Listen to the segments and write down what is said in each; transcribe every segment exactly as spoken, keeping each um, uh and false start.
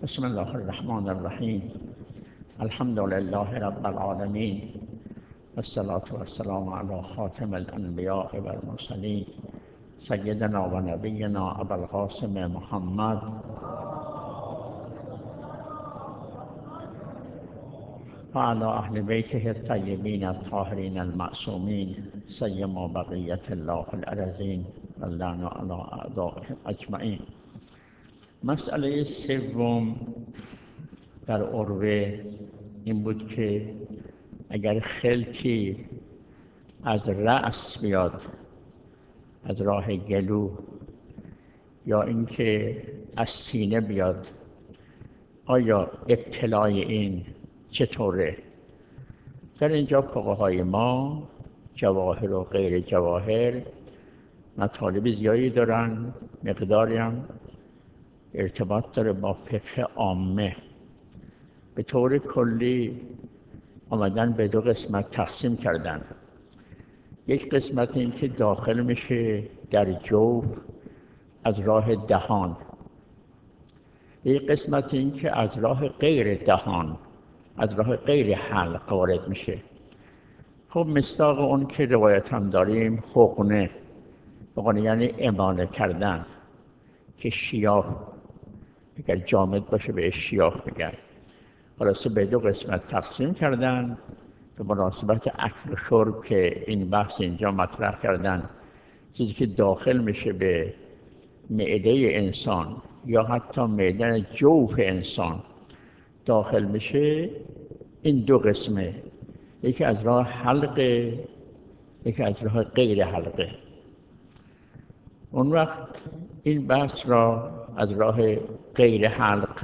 بسم الله الرحمن الرحیم. الحمد لله رب العالمین، والصلاة والسلام علی خاتم الانبیاء والمرسلین، سیدنا و نبینا ابوالقاسم محمد و علی اهل بیته الطیبین الطاهرین المعصومین، سیما بقیة الله فی الارضین و اللعن علی اعدائهم اجمعین. مسئله سوم در عروه این بود که اگر خلطی از رأس بیاد، از راه گلو، یا اینکه از سینه بیاد، آیا ابتلای این چطوره؟ در اینجا فقهای ما جواهر و غیر جواهر مطالب زیادی دارن، مقداری هم ارتباط داره با فقه عامه. به طور کلی آمدن به دو قسمت تقسیم کردن. یک قسمت این که داخل میشه در جوف از راه دهان، یک قسمت این که از راه غیر دهان، از راه غیر حلق وارد میشه. خب مصداق اون که روایت هم داریم حقنه، حقنه یعنی اماله کردن، که شیاه، اگر جامد باشه به شیاه بگن. خلاصه به دو قسمت تقسیم کردن به مناسبت اکل و شرب که این بحث اینجا مطرح کردن. چیزی که داخل میشه به معده انسان یا حتی معده جوف انسان داخل میشه، این دو قسمه، یکی از راه حلقه، یکی از راه غیر حلقه. اون وقت این بحث را از راه غیر حلق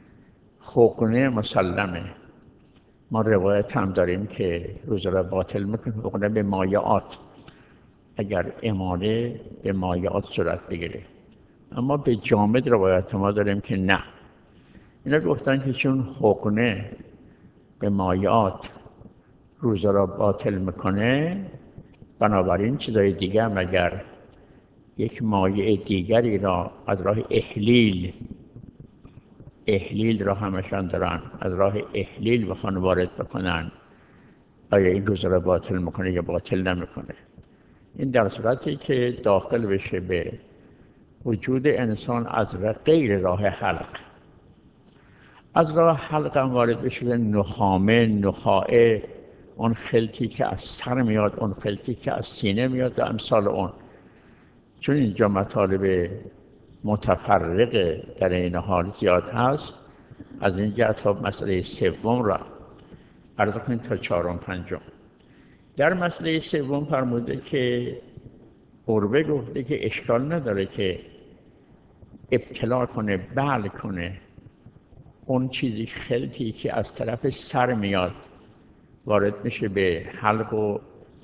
حقنه مسلمه. ما روایت هم داریم که روزه را باطل میکنه. حقنه به مایعات، اگر اماله به مایعات صورت بگیره. اما به جامد روایت ما داریم که نه. اینا گفتن که چون حقنه به مایعات روزه را باطل میکنه، بنابراین چیزای دیگه هم اگر یک مایع دیگری را از راه احلیل، احلیل را همشان دارن، از راه احلیل بخوان وارد بکنن، آیا این روزه را باطل میکنه یا باطل نمیکنه؟ این در صورتی که داخل بشه به وجود انسان از غیر راه حلق. از راه حلق هم وارد بشه به نخامه، نخاعه، اون خلطی که از سر میاد، اون خلطی که از سینه میاد و امثال اون. چون اینجا مطالب متفرق در این حال زیاد هست، از این جهت خب مسئله سوم را عرض کنیم تا چهارم پنجم. در مسئله سوم فرموده که عروه گفته که اشکال نداره که ابتلا کنه، بل کنه اون چیزی خلطی که از طرف سر میاد وارد میشه به حلق، و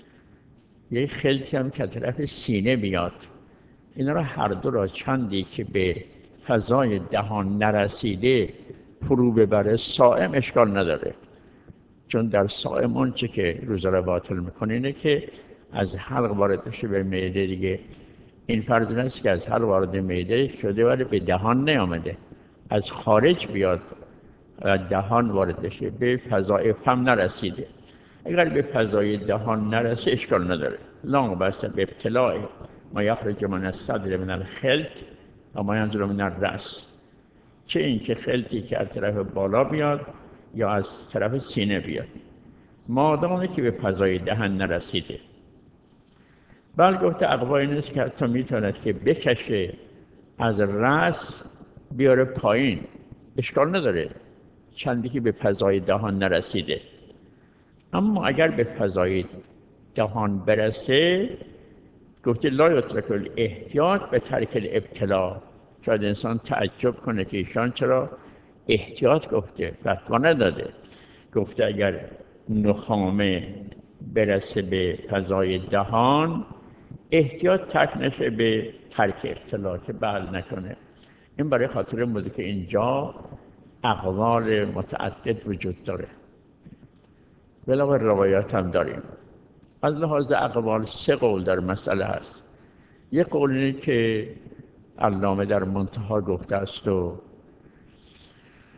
یک خلطی هم که از طرف سینه بیاد. اینا را هر دو را چندی که به فضای دهان نرسیده فرو ببره صائم، اشکال نداره. چون در صائم اون چه که روزه را باطل میکنه اینه که از حلق وارد بشه به معده دیگه. این فرض نیست که از حلق وارد معده شده ولی به دهان نیامده، از خارج بیاد و دهان وارد بشه، به فضای فم نرسیده. اگر به فضای دهان نرسه اشکال نداره. لا بس به ابتلاع ما یخرج من الصدر من الخلط و ما ینزل من الرأس، چه این که خلطی که از طرف بالا بیاد یا از طرف سینه بیاد، مادامی که به فضای دهن نرسیده. بل گفته اقوایی نیست که حتی میتواند که بکشه از رأس بیاره پایین، اشکال نداره چندی که به فضای دهان نرسیده. اما اگر به فضای دهان برسه، گفته لا یترک الاحتیاط به ترک الابتلا. شاید انسان تعجب کنه که ایشان چرا احتیاط گفته، فتوا نداده. گفته اگر نخامه برسه به فضای دهان، احتیاط ترک نشه به ترک ابتلا، که بل نکنه. این برای خاطر بوده که اینجا اقوال متعدد وجود داره، علاوه روایات هم داریم. از لحاظ اقوال سه قول در مسئله هست. یک قول اینه که علامه در منتها گفته است و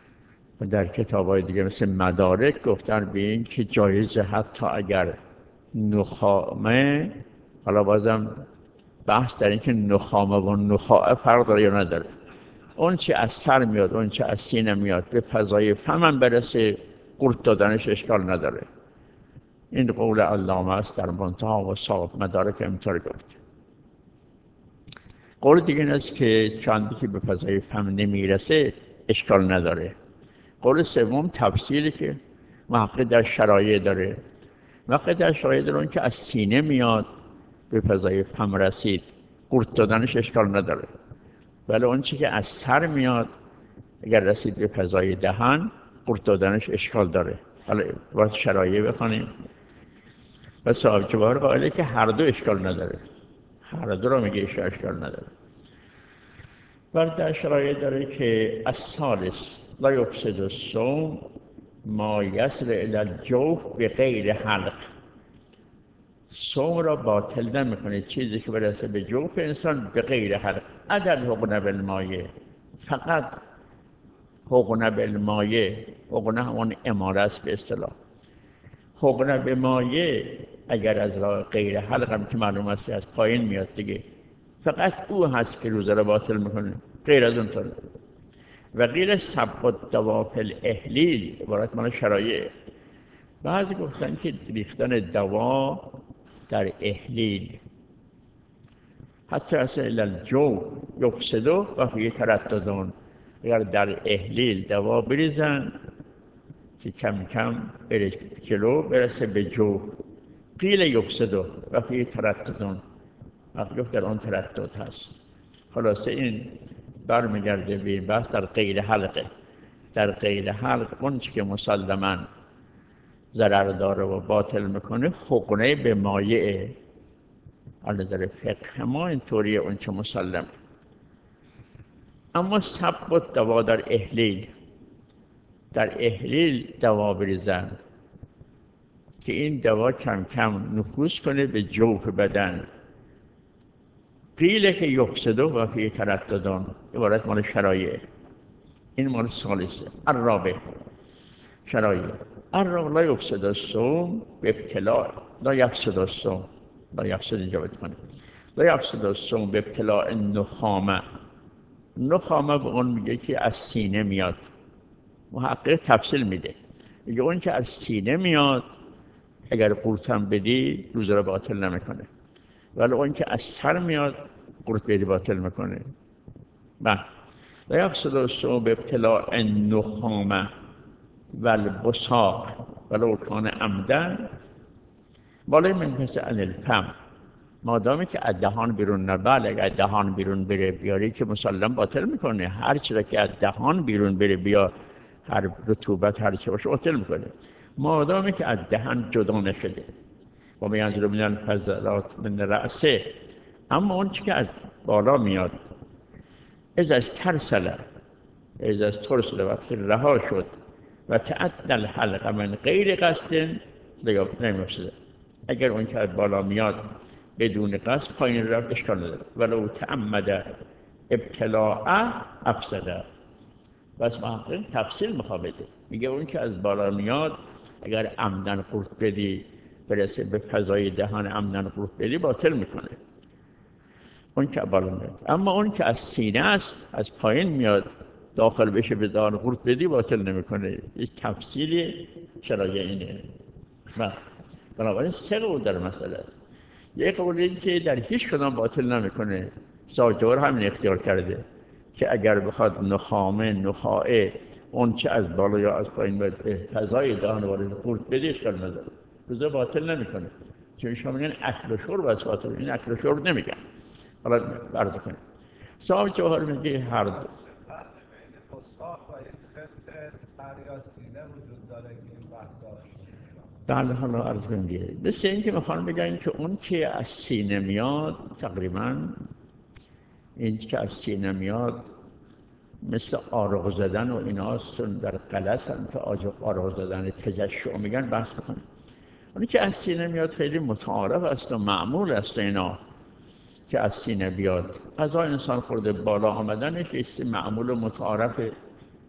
و در کتاب‌های دیگه مثل مدارک گفتن به این که جایزه حتی اگر نخامه، حالا بازم بحث در این که نخامه و نخاعه فرق داره یا نداره، اون چه از سر میاد اون چه از سینه میاد به فضای فمم برسه قورت دادنش اشکال نداره. این قول علامه است در منتهی و صاحب مدارک اینطور گفت. قول دیگه این است که چندی که به فضای فم نمیرسه اشکال نداره. قول سوم تفصیلی که محقق در شرایع داره. محقق در شرایع داره اون که از سینه میاد به فضای فم رسید قورت دادنش اشکال نداره، ولی اون چی که از سر میاد اگر رسید به فضای دهن قورت دادنش اشکال داره. حالا باید شرایع بخونیم و صاحب جواهر قائله که هر دو اشکال نداره، هر دو رو میگه اشکال نداره. و در شرایع داره که از ثالث لا یفسد الصوم ما یصل الی الجوف به غیر حلق. صوم را باطل نمیکنه چیزی که برسه به جوف انسان به غیر حلق. عدد حقن بالمایه، فقط حقن بالمایه، حقن همون اماره است به اصطلاح. حقن به مایه اگر از راه غیر حلق هم که معلوم است از پایین میاد دیگه، فقط او هست که روزه را باطل میکنه، غیر از اون طور. و غیر سبق الدوا فی الاحلیل عبارت مال شرایع. بعضی گفتن که ریختن دوا در احلیل حتی اصلا الالجو یفسدو و فیه ترددون، اگر در احلیل دوا بریزن که کم کم بره جلو برسه به جو، قیل یفسدو و فیه ترددون، وقتی گفت در آن تردد هست. خلاصه این برمیگرده به بحث در غیر حلقه. در غیر حلق اون چی که مسلماً ضرر داره و باطل میکنه حقنه به مایعه. از نظر فقه ما اینطوریه اون چه مسلم. اما سبق الدوا در احلیل، در احلیل دوا بریزن که این دوا کم کم نفوذ کنه به جوف بدن، قیل که یفسدو و فیه ترددون عبارت مال شرایع. این مال ثالثه. الرابع شرایع. الرابع لا یفسد الصوم به ابتلاع، لا یفسد الصوم، لا یفسد اینجا بکنه، لا یفسد الصوم به ابتلاع نخامه. نخامه به اون میگه که از سینه میاد. محقق تفصیل میده، میگه اون که از سینه میاد اگر قورت هم بدی روزه را باطل نمیکنه، ولی اون که از سر میاد قورت بدی باطل میکنه. بله. لا یفسد الصوم به ابتلاع نخامه و البصاق ولو کان عمدا بالای منفصل عن الفم، مادامی که از دهان بیرون نباله. اگر دهان بیرون بره بیاری که مسلم باطل میکنه. هر چیزی که از دهان بیرون بره بیا، هر رطوبت هر چی باشه باطل میکنه، مادامی که از دهن جدا نشده. و میانزل من الفضلات من رأسه. اما اون چی که از بالا میاد از از ترسله، از از ترسله وقتی رها شد و تعدل الحلق من غیر قصد دیگه نمیفسده. اگر اون که از بالا میاد بدون قصد پایین رفت اشکال نداره، ولو تعمد ابتلاع افسده. بس محقق تفصیل میخواد بده، میگه اون که از بالا میاد اگر عمدن قورت بدی برسه به فضای دهان عمدن قورت بدی باطل میکنه اون که بالا میاد. اما اون که از سینه است از پایین میاد داخل بشه به دهان قورت بدی باطل نمیکنه. یک تفصیلی شرایع اینه. بنابراین سه قول در مسئله است. یک قول این که در هیچ کدام باطل نمیکنه، صاحب جواهر همین اختیار کرده که اگر بخواد نخامه نخاعه اون چه از بالا یا از پایین به فضای دهان وارد قورت بدی اشکال نداره، روزه باطل نمیکنه. چون شما میگن اکل و شرب از باطل، این اکل و شرب نمیگن. حالا عرض کنیم صاحب جواهر میگه هر دو بله. حالا عرض کنیم دیگه مثل این که میخوان بگن که اون که از سینه میاد تقریبا این که از سینه میاد مثل آرغ زدن و ایناست، در غلس هم که آرغ زدن تجشع میگن بحث بکنن. اونی که از سینه میاد خیلی متعارف است و معمول است اینا که از سینه بیاد. غذا انسان خورده بالا آمدنش است معمول و متعارفه،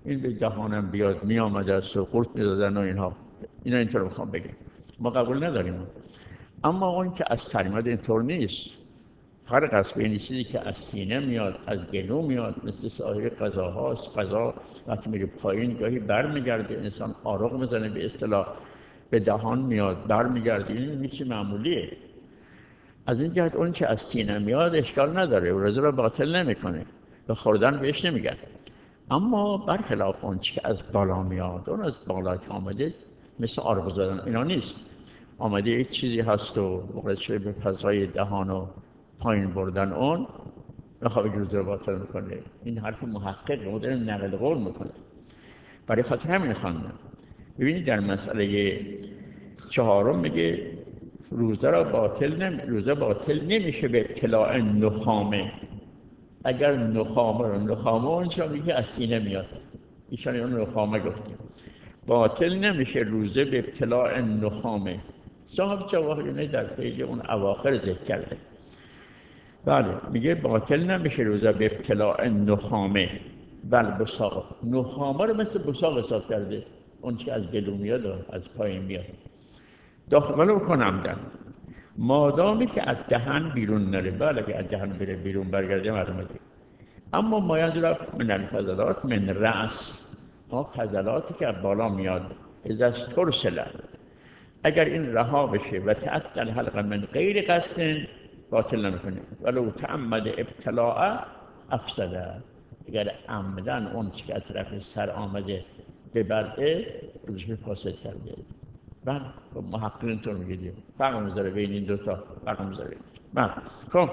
این به دهانم بیاد می آمده است و قورت می دادن و اینها، اینا اینطور میخوام بگم. ما قبول نداریم. اما اون که از سر میاد اینطور نیست. فرق است بین چیزی که از سینه میاد، از گلو میاد، مثل سایر غذاهاست. غذا وقتی میره پایین گاهی برمیگرده، انسان آرق میزنه، به اصطلاح به دهان میاد برمیگرده، این میشه معمولیه. از این جهت اون که از سینه میاد اشکال نداره، روزه را باطل نمیکنه و خوردن بهش نمیگن. اما برخلاف اون که از بالا میاد، اون از بالا که آمده مثل آرق زدن اینا نیست. آمده یک چیزی هست و مخلص شده به فضای دهان و پایین بردن اون بخواه روزه را باطل میکنه. این حرف محقق رو داره نقل قول میکنه. برای خاطر همین خواندم. ببینید در مسئله چهارم میگه روزه را باطل نمی... روزه باطل نمیشه به ابتلاع نخامه. اگر نخامه رو نخامه اونجا میگه از سینه میاد، ایشان اون نخامه گفتیم. باطل نمیشه روزه به ابتلاع نخامه. صاحب جواهرینه در خیلی اون اواخر ذکر کرده. بله میگه باطل نمیشه روزه به ابتلاع نخامه بل بساق. نخامه رو مثل بساق حساب کرده، اون که از گلو میاد و از پایین میاد. داخل رو کنم دن مادامی که از دهن بیرون نره. بله که از دهن بره بیرون برگرده مرمده. اما مایز رفت من الفضلات من رأس، ها فضلاتی که بالا میاد از از ترسله. اگر این رها بشه و تعطل الحلق من غیر قصد باطل نمیکنه. ولو تعمد ابتلاع افسده. اگر عمدن اون که از طرف سر آمده به بلعه روزش فاسد کرده. بله محقق اینطور میگه. فرق میذاره بین این دوتا، فرق میذاره. بله خب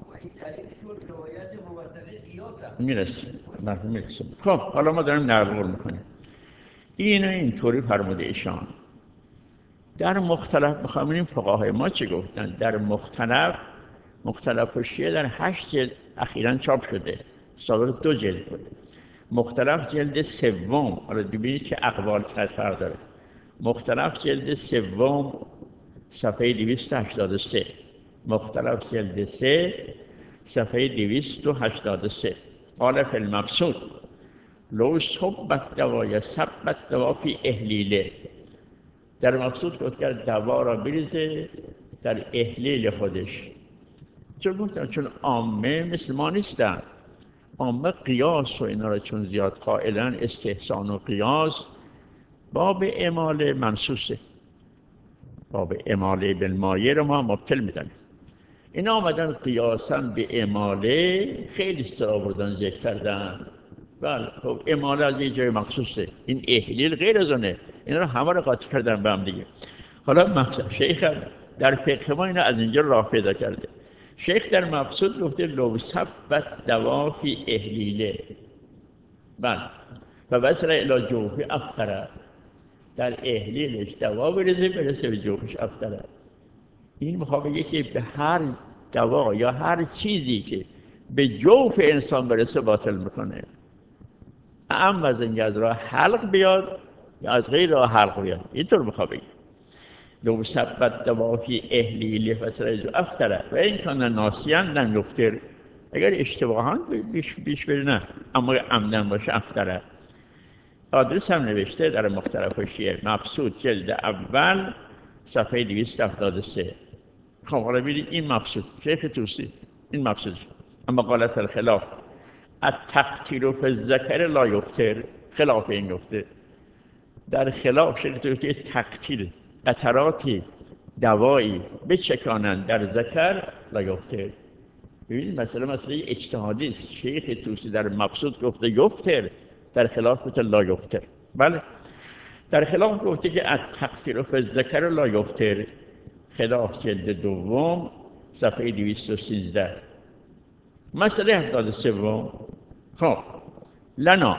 میرسیم بله میرسیم. خب حالا ما داریم نقل قول میکنیم. اینو اینطوری فرموده ایشان. در مختلف بخوامیم فقهای ما چه گفتن؟ در مختلف مختلف و شیعه در هشت جلد اخیراً چاپ شده، سابق دو جلد بود. مختلف جلد سوم، حالا ببینید که اقوال فرق داره. مختلف جلد سوم صفحه دویست و هشتاد و سه، مختلف جلد سه صفحه دویست و هشتاد و سه. قال فی المبسوط لو صبت دوای صبت دوا فی احلیله. در مبسوط گفت که دوا را بریزه در احلیل خودش. چون گفتن چون عامه مثل ما نیستن، عامه قیاس و اینا را چون زیاد قائلن، استحسان و قیاس، باب اماله منسوسه. باب اماله بالمایه رو ما مبتل میدن. این آمدن قیاساً به اماله خیلی استرا بردن ذکر کردن. بله خب اماله از یه جای مخصوصه، این احلیل غیر از اونه. اینا رو همه رو قاطی کردن به هم دیگه. حالا مقصد شیخ در فقه ما اینا از اینجا راه پیدا کرده. شیخ در مبسوط گفته لو ثبت دوا فی احلیله. بله و بسر الی جوفی افطره. در احلیلش دوا بریزه برسه به جوفش افطره. این میخواد بگه که به هر دوا یا هر چیزی که به جوف انسان برسه باطل میکنه. اما از اینکه از راه حلق بیاد یا از غیر راه حلق بیاد، اینطور میخواد بگه. لو ثبت دوا فی احلیله فسر افطره و این کان ناسیان لم یفطر. اگر اشتباها بیش بیش بره نه، اما عمدن باشه افطره. آدرس هم نوشته در مختلف شیعه مبسوط جلد اول صفحه دویست و هفتاد و سه. خب حالا ببینید این مبسوط شیخ توسی این مبسوط. اما قالت الخلاف التقتیل فی الذکر لا یفطر. خلاف این گفته. در خلاف شیخ توسی تقتیل قطراتی دوایی بچکانند در ذکر لا یفطر. ببینید مسئله مسئله اجتهادی است. شیخ توسی در مبسوط گفته یفطر، در خلاف گفته لا یفطر. بله در خلاف گفته که التقتیل فی الذکر لا یفطر. خلاف جلد دوم صفحه دویست و سیزده. مسئله هفتاد و سوم. خب لنا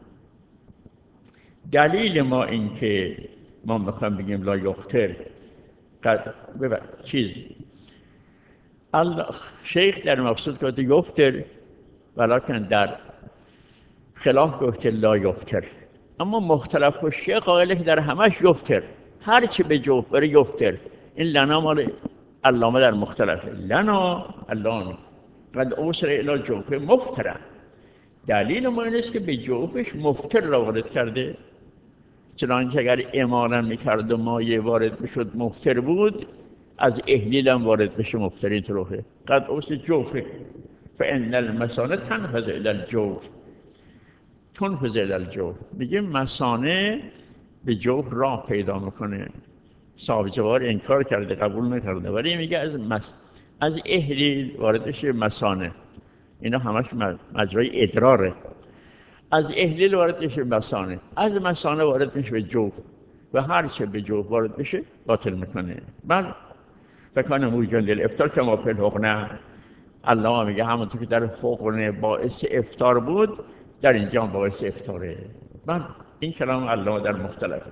دلیل ما این که ما میخوایم بگیم لا یفطر قد ببر چیز الله شیخ در مبسوط گفته یفطر ولکن در خلاف گفته لا یفطر. اما مختلف و شیعه قائله که در همش یفطر، هر چی به جوف بره یفطر. این لنا مال علامه در مختلفه. لنا علامه قد اوصل الی جوف مفطرا. دلیل ما این است که به جوفش مفتر را وارد کرده، چنانکه اگر امانا میکرد و مایه وارد میشد مفتر بود، از احلیل هم وارد بشه مفتر. این طرفه قد اوس جوفه فان المثانه تنفذ الی الجوف تنفذ الی الجوف. میگه مثانه به جوف راه پیدا میکنه. صاحب جوار انکار کرده، قبول نکرده، ولی میگه از مس... از احلیل وارد بشه مثانه. اینا همش مجرای ادراره. از احلیل وارد میشه مثانه، از مثانه وارد میشه به جوف و هر چه به جوف وارد میشه باطل میکنه. بله فکان موجن للافطار که ما فی الحقنه. الله میگه همونطور که در حقنه باعث افطار بود، در اینجا باعث افطاره. بله این کلام الله در مختلفه.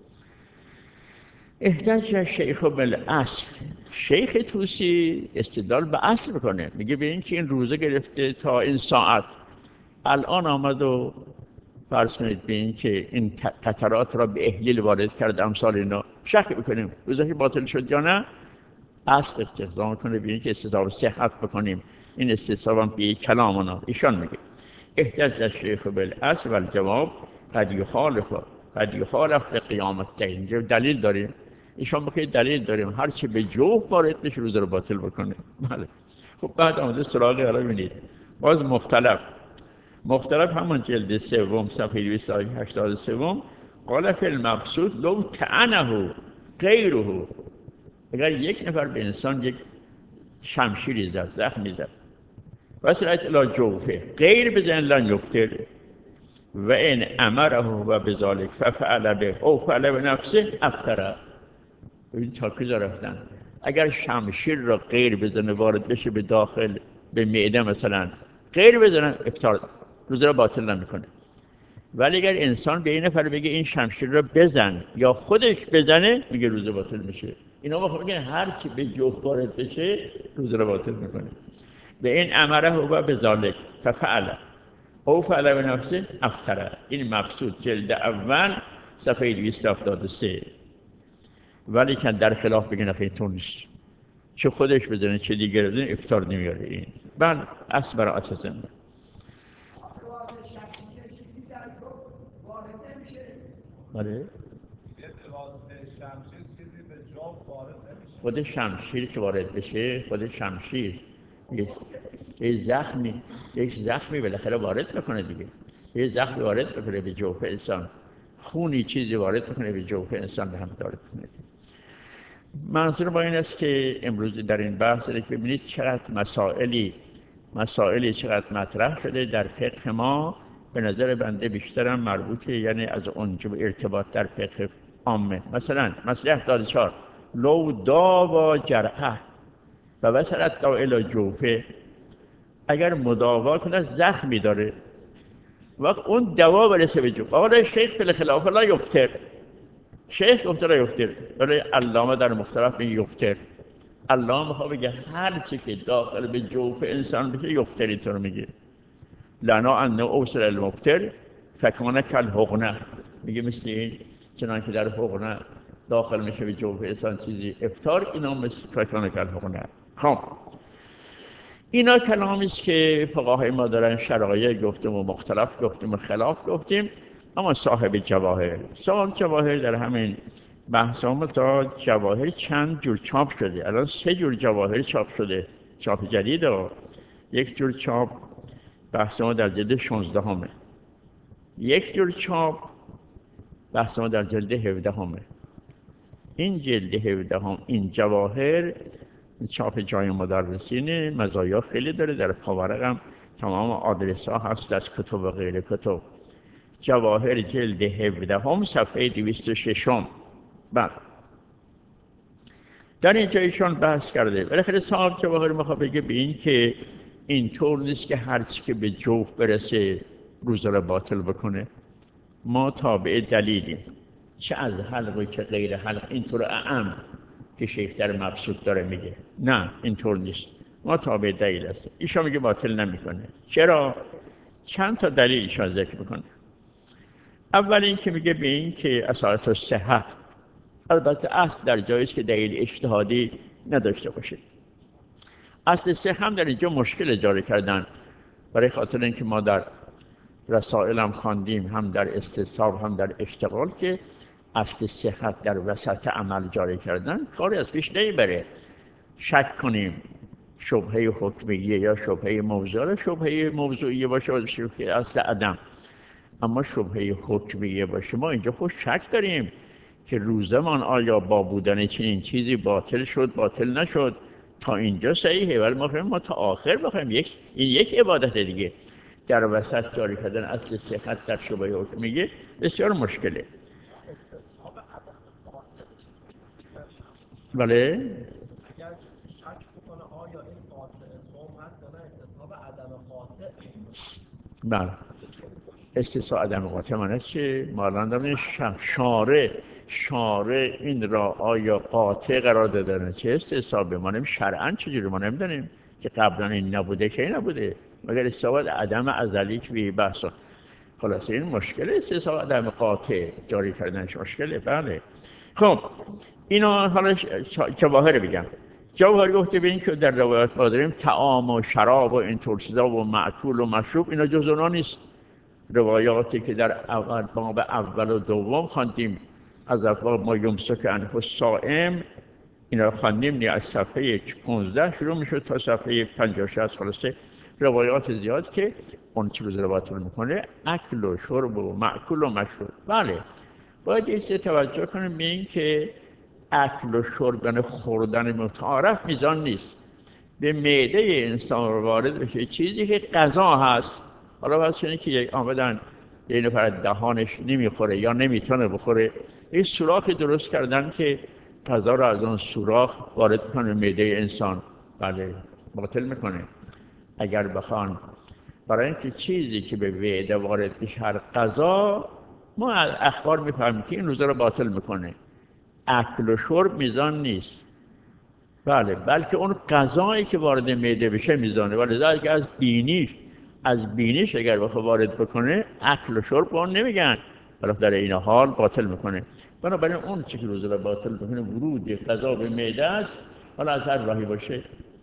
احتاج شیخ بالاصل. شیخ طوسی استدلال به اصل میکنه، میگه به این که این روزه گرفته تا این ساعت، الان آمد و فرض کنید به این که این قطرات را به احلیل وارد کرد، امثال اینا شک بکنیم روزه که باطل شد یا نه. اصل استخدام کنه به این که استصحاب صحت بکنیم. این استصحاب هم به کلام اونا ایشان میگه احتاج الشیخ بالاصل و الجواب قد یخالف قد یخالف قیامت اینجا دلیل داریم. ایشان میگه دلیل داریم هر چی به جوف وارد بشه روزه رو باطل بکنه. بله خب بعد آمده سراغ حالا ببینید باز مختلف مختلف همون جلد سوم صفحه دویست و هشتاد و سه قال فی المبسوط لو طعنه غیره. اگر یک نفر به انسان یک شمشیری زد، زخمی زد، وصلت الی جوفه غیر بزن لن یفتر و این امره و بذالک ففعل به او فعل به نفسه افطر. این تاکید رفتن اگر شمشیر را غیر بزنه وارد بشه به داخل به معده مثلا، غیر بزنه افطار روزه را باطل نمیکنه. ولی اگر انسان به این نفر بگه این شمشیر را بزن یا خودش بزنه، میگه روزه باطل میشه. اینا ما میگن هر چی به جوف وارد بشه روزه را باطل میکنه. به این امره و بذالک ففعل او فعل به نفسه افطر. این مبسوط جلد اول صفحه دویست و هفتاد و سه. ولی که در خلاف بگه نخیر تو نیست، چه خودش بزنه چه دیگر بزنه افطار نمیاره. این بل اصل براعت زنده. بله خود شمشیر که وارد بشه، خود شمشیر یه زخمی یک زخمی بالاخره وارد میکنه دیگه. یه زخمی وارد میکنه به جوف انسان، خونی چیزی وارد میکنه به جوف انسان به هم وارد میکنه. منظور با این است که امروز در این بحث که ببینید چقدر مسائلی مسائلی چقدر مطرح شده در فقه ما. به نظر بنده بیشترم مربوطه یعنی از اونجا به ارتباط در فقه عامه. مثلا مسئله هفتاد و چهار لو داوا جرحه و وصلت تا الی جوفه. اگر مداوا کنه زخمی داره وقت اون دوا برسه به جوف، قال شیخ فی الخلاف لا یفتر. شیخ گفته لا یفتر، ولی علامه در مختلف میگه یفتر. علامه میخواد بگه هر چی که داخل به جوف انسان بشه یفتر. اینطور میگه لنا انه اوصل المفتر فکانه کل حقنه. میگه مثل این چنانکه در حقنه داخل میشه به جوف انسان چیزی افطار، اینا مثل فکانه کل حقنه. خب اینا کلامی است که فقهای ما دارن شرایع گفتیم و مختلف گفتیم و خلاف گفتیم. اما صاحب جواهر صاحب جواهر در همین بحث هم تا جواهر چند جور چاپ شده. الان سه جور جواهر چاپ شده، چاپ جدید ها. یک جور چاپ بحث ما در جلد شانزده همه، یک جور چاپ بحث ما در جلد هفده همه. این جلد هفده هم این جواهر چاپ جای مدرسین مزایا خیلی داره. در پاورق هم تمام آدرس ها هست از کتب و غیر کتب. جواهر جلد هفده هم صفحه دویست و شش هم. بعد در اینجا ایشان بحث کرده بالاخره صاحب جواهر میخواد بگه به این که اینطور نیست که هرچی که به جوف برسه روزه را باطل بکنه. ما تابع دلیلیم، چه از حلق که غیر حلق. اینطور اعم که شیخ در مبسوط داره میگه نه اینطور نیست، ما تابع دلیل هست. ایشان میگه باطل نمیکنه. چرا؟ چند تا دلیل ایشان ذکر میکنه. اول این که میگه به این که اصالت و صحت، البته اصل در جایی است که دلیل اجتهادی نداشته باشه. اصل صحت هم در اینجا مشکل اجاره کردن برای خاطر اینکه ما در رسائل هم خواندیم، هم در استصحاب هم در اشتغال، که اصل صحت در وسط عمل جاری کردن کاری از پیش نمیبره. شک کنیم شبهه حکمیه یا شبهه موضوعی، شبهه موضوعی باشه و شبهه اصل عدم. اما شبهه حکمیه باشه، ما اینجا خود شک داریم که روزمان آیا با بودن چنین چیزی باطل شد باطل نشد. تا اینجا صحیحه، ولی ما خواهیم ما تا آخر بخوایم یک این یک عبادت دیگه در وسط جاری کردن اصل صحت در شبهه حکمیه بسیار مشکله. بله اگر کسی شک بکنه آیا این قاطع صوم هست یا نه، استصحاب عدم قاطع. بله، استصحاب عدم قاطع معنی چه؟ ما الان داریم شارع شارع این را آیا قاطع قرار دادن چه استصحاب؟ ما نمی شرعاً چجوری ما نمیدونیم که قبلا این نبوده که این نبوده، مگر استصحاب عدم ازلی که به بحث. خلاصه این مشکل استصحاب عدم قاطع جاری کردنش مشکله. بله خب اینا حالا جواهر بگم. جواهر گفته ببین که در روایات ما داریم طعام و شراب و اینطور چیزا و مأکول و مشروب، اینا جز اونا نیست. روایاتی که در اول باب اول و دوم خواندیم از ابواب ما یمسک عنه الصائم، اینا رو خواندیم نی از صفحه پانزده شروع میشد تا صفحه پنجاه و شصت. خلاصه روایات زیاد که اون چه روز روایات رو میکنه اکل و شرب و مأکول و مشروب. بله باید ایسته توجه کنیم به این که اکل و شرب یعنی خوردن متعارف میزان نیست، به معده انسان وارد بشه چیزی که غذا هست. حالا واسه اینه که یک آمدن یه نفر دهانش نمیخوره یا نمیتونه بخوره، یه سوراخی درست کردن که غذا رو از اون سوراخ وارد کنه معده انسان. بله باطل میکنه. اگر بخوان برای اینکه چیزی که به معده وارد بشه هر غذا، ما از اخبار میفهمیم که این روزا رو باطل میکنه. اکل و شرب میزان نیست، بله، بلکه اون غذایی که وارد معده بشه میزانه. ولی ذالک از بینیش از بینیش اگر بخواد وارد بکنه اکل و شرب با اون نمیگن، ولی در این حال باطل میکنه. بنابراین اون چیزی که روزه رو باطل میکنه ورود غذا به معده است، حالا از هر راهی باشه.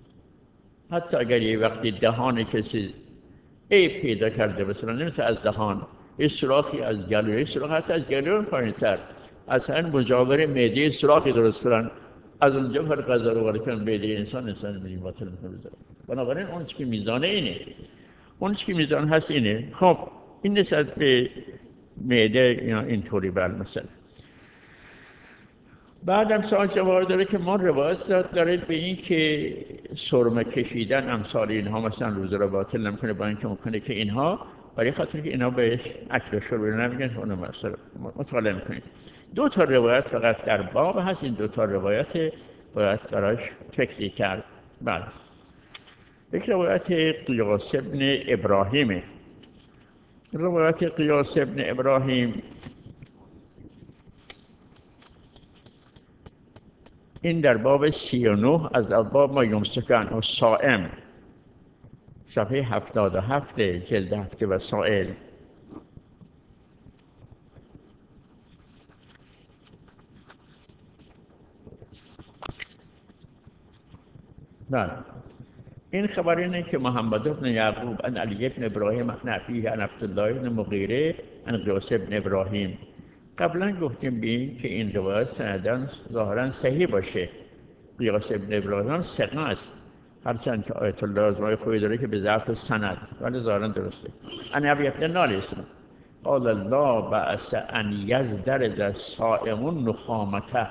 حتی اگر یه وقتی دهان کسی عیب پیدا کرده، مثلا نمیشه از دهان یه سوراخی از گلو، یه سوراخ حتی از گلو پایین‌تر اصلا مجاور معده سوراخی درست کنن، از اونجا هر غذا رو وارد کنن معده انسان، انسان میگه باطل میکنه. بنابراین اون چیزی که میزانه اینه، اون چیزی که میزان هست اینه. خب این نسبت به معده اینا اینطوری. بله مثلا بعدم سوال جواب داره که ما روایت دارید به این که سرمه کشیدن امثال اینها مثلا روزه رو باطل نمیکنه، با اینکه ممکنه که اینها برای خاطر که اینا بهش اکل و شرب نمیگن، اون مثلا مطالعه میکنید. دو تا روایت فقط در باب هست، این دو تا روایت باید براش فکری کرد. بله یک روایت قیاس ابن ابراهیمه. روایت قیاس ابن ابراهیم این در باب سی و نه از باب ما یمسک عنه الصائم، صفحه هفتاد و هفت جلد هفته و سائل. بله این خبر اینه که محمد بن یعقوب عن علی بن ابراهیم عن ابیه عن عبدالله بن مغیره عن قیاس بن ابراهیم. قبلا گفتیم بین که این روایت سنداً ظاهراً صحیح باشه. قیاس ابن ابراهیم ثقه است، هرچند که آیت الله آزمای خوبی داره که به ضعف سند، ولی ظاهراً درسته. عن ابی عبدالله علیه السلام قال لا بأس ان یزدرد الصائم نخامته.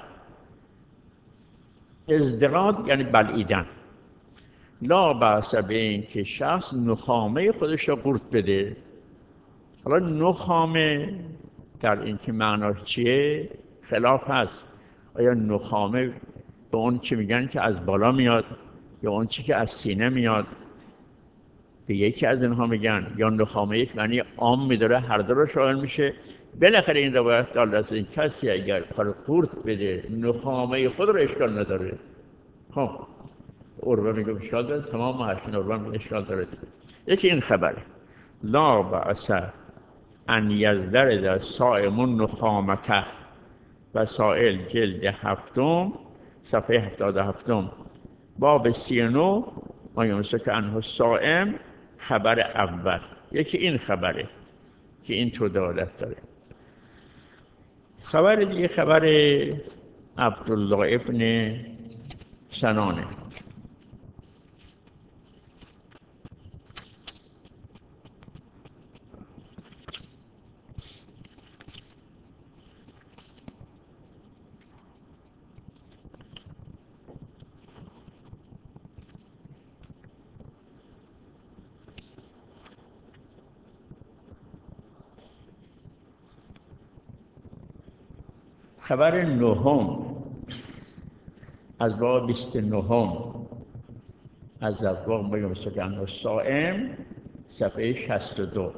ازدراد یعنی بلعیدن. لا بأس به این که شخص نخامه خودش را قورت بده. حالا نخامه در این که معناش چیه خلاف هست. آیا نخامه به اون چی میگن که از بالا میاد یا اون چی که از سینه میاد؟ به یکی از اینها میگن، یا نخامه یک معنی عام میداره، هر دو رو شامل میشه. بالاخره این روایت دال است این کسی اگر کار قورت بده نخامه خود رو اشکال نداره. خب عروه میگه اشکال داره، تمام محشین عروه میگه اشکال داره. یکی این خبره لا بأس ان یزدرد الصائم نخامته. وسائل جلد هفتم صفحه هفتاد و هفتم باب سی و نه ما یمسک عنه الصائم، خبر اول. یکی این خبره. که این تو دلالت داره. خبر دیگه خبر عبدالله ابن سنانه. خبر نهم از باب بیست و نهم از ابواب بگم سکن الصائم صفحه شصت و دو.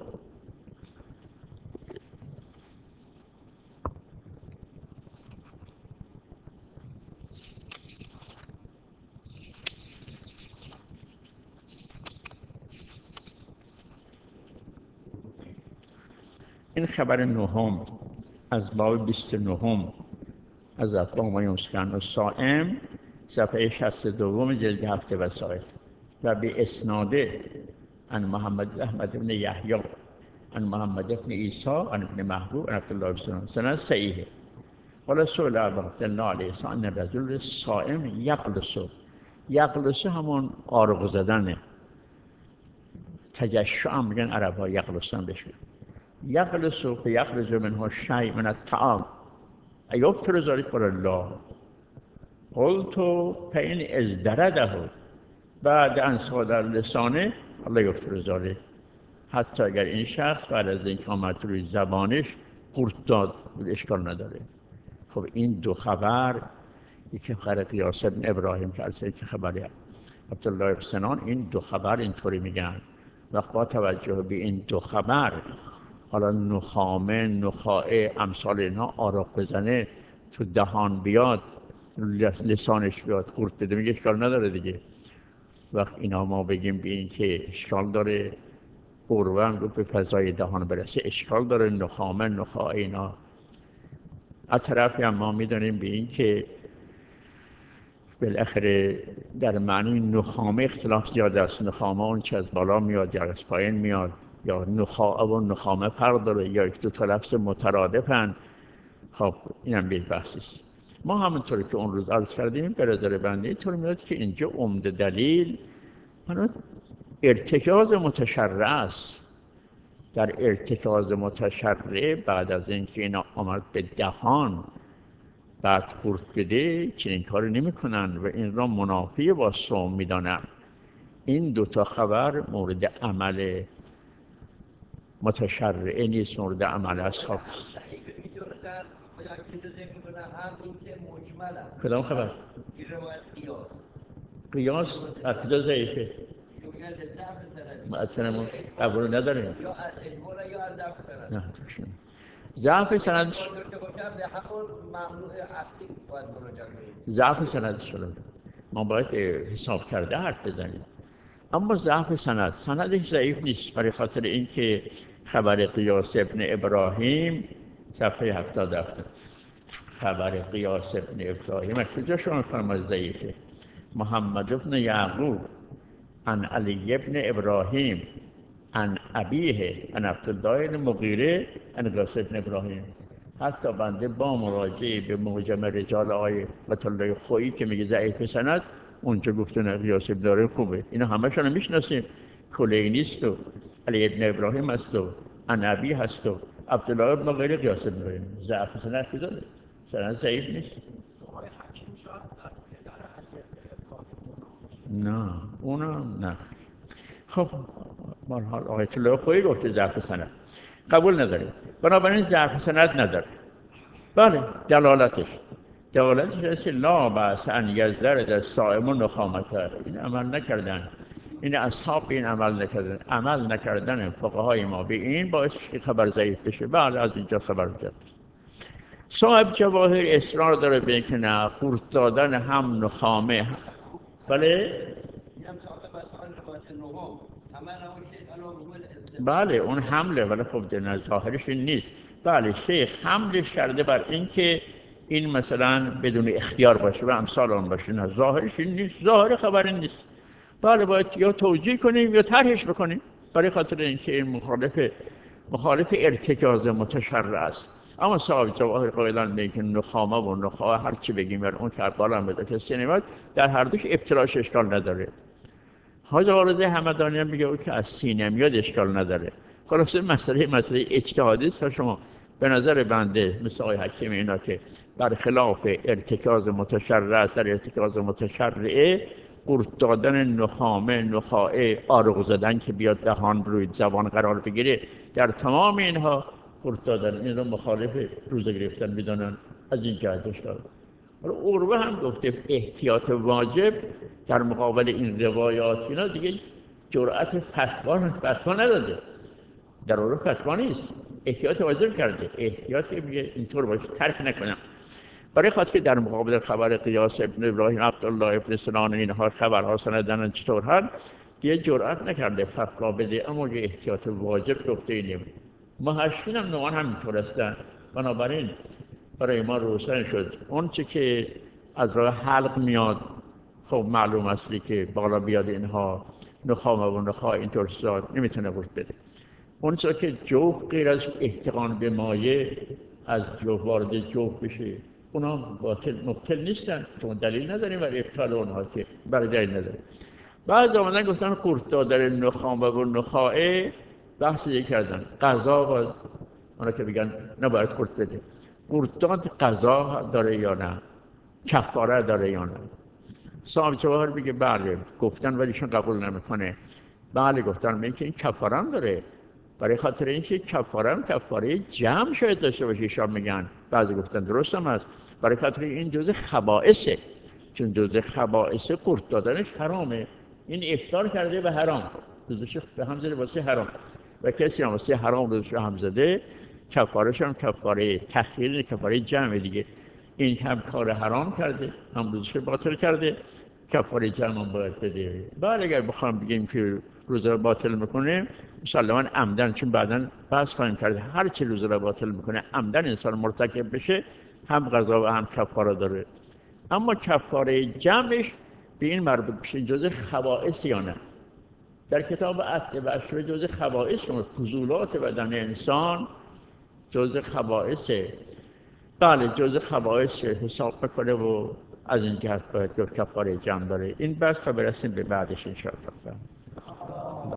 این خبر نهم از باب بیست و نهم از ابواب بگم سکن الصائم صفحه شصت و دو جلد هفت وسائل و به اسناده عن محمد احمد بن یحیی عن محمد بن عیسی عن ابن محبوب عن عبدالله بن سنان سند صحیحه. قال سئل عبدالله علیه السلام ان رجل صائم یقلس. یقلس همون آرغ زدنه. تجشع میگن عرب‌ها یقلسن بهش. یقلس و یخرج منه شیء من الطعام ایفطر ذلک بر الله. قلت فإن ازدرده بعد ان صادر لسانه الله یفطر ذلک. حتی اگر این شخص بعد از اینکه آمد روی زبانش قورت داد اشکال نداره. خب این دو خبر، یکی خبر قیاس ابن ابراهیم که از یک خبر عبدالله بن سنان، این دو خبر اینطوری میگن. وقت با توجه به این دو خبر حالا نخامه، نخاعه، امثال اینها آرق بزنه تو دهان بیاد، لسانش بیاد قورت بده، میگه اشکال نداره دیگه. وقت اینا ما بگیم به این که اشکال داره، قروه هم به فضای دهان برسه اشکال داره، نخامه، نخاعه اینا. از طرفی هم ما میدونیم به این که بالاخره در معنی نخامه اختلاف زیاد است. نخامه اون چه از بالا میاد یا از پایین میاد، یا نخاعه و نخامه فرق داره، یا یک دو تا لفظ مترادفن. خب اینم یک بحثی است. ما همونطوری که اون روز عرض کردیم به نظر بنده اینطور میاد که اینجا عمده دلیل ارتکاز متشرع است. در ارتکاز متشرع بعد از اینکه اینا آمد به دهان بعد قورت بده چنین کاری نمی کنن و این را منافی با صوم می دانن. این دوتا خبر مورد عمل متشرع نیست، مورد عمل اصحاب است. کدام خبر؟ قیاس عقیده ضعیفه. اصلا ما قبول نداریم. یا از اجبار یا از ضعف سند. نه ضعف سند ضعف سند شده. ما باید حساب کرده حرف بزنیم. اما ضعف سند سندش ضعیف نیست، برای خاطر اینکه خبر قیاس ابن ابراهیم صفحه هفتاد و هفت خبر قیاس ابن ابراهیم از کجا شما فرمایید ضعیفه؟ محمد ابن یعقوب عن علی ابن ابراهیم عن ابیه عن عبدالله بن مغیره عن قیاس ابن ابراهیم. حتی بنده با مراجعه به معجم رجال آیه بطلای خویی که میگه ضعیف سند اونجا گفتن قیاس ابن ابراهیم خوبه. اینا همشون رو میشناسیم. کلینی است و علی ابن ابراهیم است و عن ابی هست و عبدالله بن مغیره قیاس ابن ابراهیم. ضعف سند کجا داره؟ سند ضعیف نیست. نه اونم نه. خب مرحال آیت الله خویی گفته ضعف سند قبول نداره، بنابراین ضعف سند نداره. بله دلالتش دلالتش است لا بأس ان یزدرد الصائم نخامته. این عمل نکردن، این اصحاب این عمل نکردن. عمل نکردن فقهای ما به این باعث که خبر ضعیف بشه. بله از اینجا خبر کرد. صاحب جواهر اصرار داره به اینکه نه قورت دادن هم نخامه. بله بله اون حمله، ولی خب در ظاهرش این نیست. بله شیخ حملش کرده بر اینکه این مثلا بدون اختیار باشه و امثال آن باشه. نه ظاهرش این نیست، ظاهر خبر این نیست. بله باید یا توجیه کنیم یا طرحش بکنیم، برای خاطر اینکه این مخالف مخالف ارتکاز متشرع است. اما صاحب جواهر قائلان به که نخامه و نخاع هر چی بگیم بر اون که بالا بده کسی نمیاد، در هر دوش ابتلاش اشکال نداره. حاج عارض همدانی هم میگه او که از سینه میاد اشکال نداره. خلاصه مسئله مسئله اجتهادی است. شما به نظر بنده مثل آقای حکیم اینا که برخلاف ارتکاز متشرع است، در ارتکاز متشرعه قورت دادن نخامه، نخاعه، آرغ زدن که بیاد دهان روی زبان قرار بگیره، در تمام اینها قورت دادن، این رو مخالف روزه گرفتن میدونن. از این جهتش داره. حالا عروه هم گفته احتیاط واجب در مقابل این روایات اینا دیگه جرأت فتوا فتوا نداده. در عروه فتوا نیست، احتیاط واجب کرده. احتیاط میگه اینطور باشه، ترک نکنم. برای خاطر که در مقابل خبر قیاس ابن ابراهیم عبدالله ابن سنان اینها خبرها سندن چطور هست دیگه جرأت نکرده فتوا بده، اما یه احتیاط واجب گفته اینیم. محشین هم نوعا همینطور هستن. بنابراین برای ما روشن شد اون چی که از راه حلق میاد خب معلوم است که بالا بیاد اینها نخامه و نخاع اینطور چیزا نمیتونه قورت بده. اون چی که جوف غیر از احتقان به مایه از جوف وارد جوف بشه اونا باطل مبطل نیستن، چون دلیل نداریم برای ابطال اونها که برای دلیل نداریم. بعض آمدن گفتن قورت دادن نخامه و نخاعه بحث دیگه کردن. قضا باز اونا که بگن نباید قورت بده، قورت داد قضا داره یا نه، کفاره داره یا نه. صاحب جواهر میگه بله گفتن ولی ایشون قبول نمیکنه. بله گفتن میگه که این کفاره هم داره، برای خاطر اینکه کفاره هم کفاره جمع شاید داشته باشه. ایشان میگن بعضی گفتن درست هم هست، برای خاطر این جزء خبائثه، چون جزء خبائث قورت دادنش حرامه. این افطار کرده به حرام، روزش به هم زده واسه حرام، و کسی هم واسه حرام روزش هم زده کفارش هم کفاره تخییر، کفاره جمع دیگه. این هم کار حرام کرده هم روزش باطل کرده، کفاره جمع هم باید بده. بعد اگر بخوام بگیم که روزه رو باطل میکنه مسلماً عمدن، چون بعداً بحث خواهیم کرده هر چی روزه رو باطل میکنه عمدن انسان مرتکب بشه هم قضا و هم کفاره داره. اما کفاره جمعش به این مربوط بشه جزء خبائث یا نه. در کتاب عدل و اشربه جزء خبائث، فضولات بدن انسان جزء خبائثه. بله جزء خبائث حساب بکنه و از این جهت باید کفاره جمع داره. این بحث تا برسیم به بعدش انشاءالله.